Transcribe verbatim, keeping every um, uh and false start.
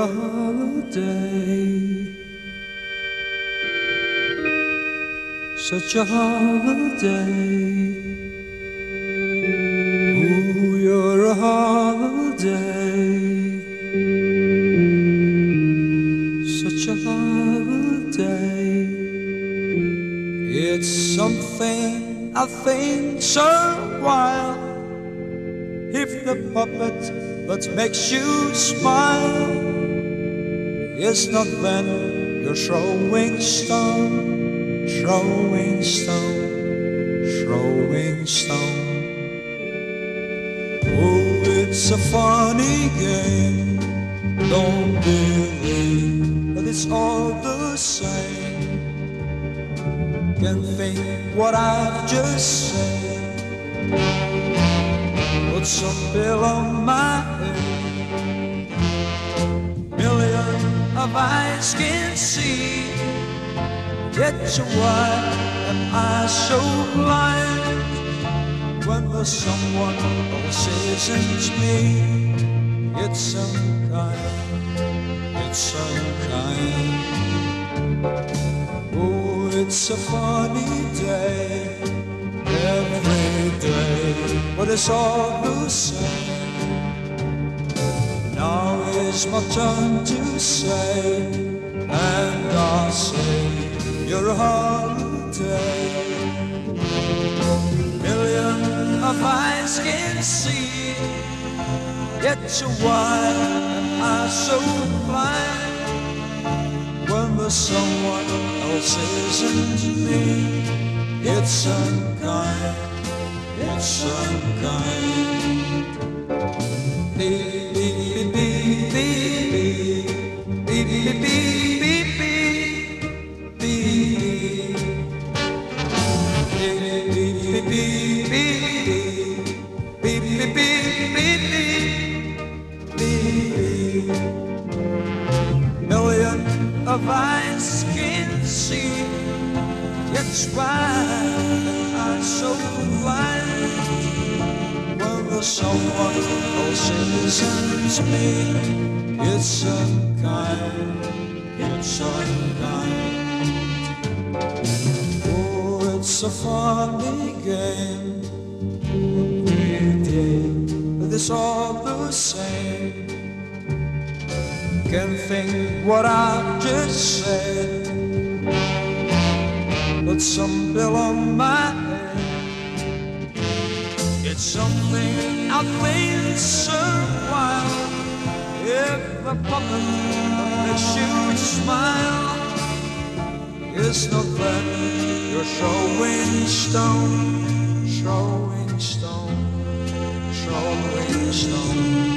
holiday, such a holiday. Ooh, you're a holiday, such a holiday. It's something I think so wild. If the puppet that makes you smile is not then you're throwing stone, throwing stone, throwing stone. Oh, it's a funny game, don't believe that it's all the same. Can't think what I've just said, put some bill on my head. Million of eyes can see, yet why am I so blind? When there's someone else isn't me, it's unkind, it's unkind. Oh, it's a funny day, every day, but it's all the same. Now is my turn to say, and I'll say, you're a holiday. Million of eyes can see, yet why am I so blind? When there's someone else isn't me, it's unkind, it's unkind. Beep, beep, beep, beep, beep, beep, beep, beep, beep, beep. Million of eyes can see, yet why am I so blind? When there's someone else isn't me, it's unkind, it's unkind. Oh, it's a funny game, every day, but it's all the same. Can't think what I've just said, put some bill on my head. It's something I think so wild. If the puppet that makes you smile is not then you're throwing stone, throwing stone, throwing stone.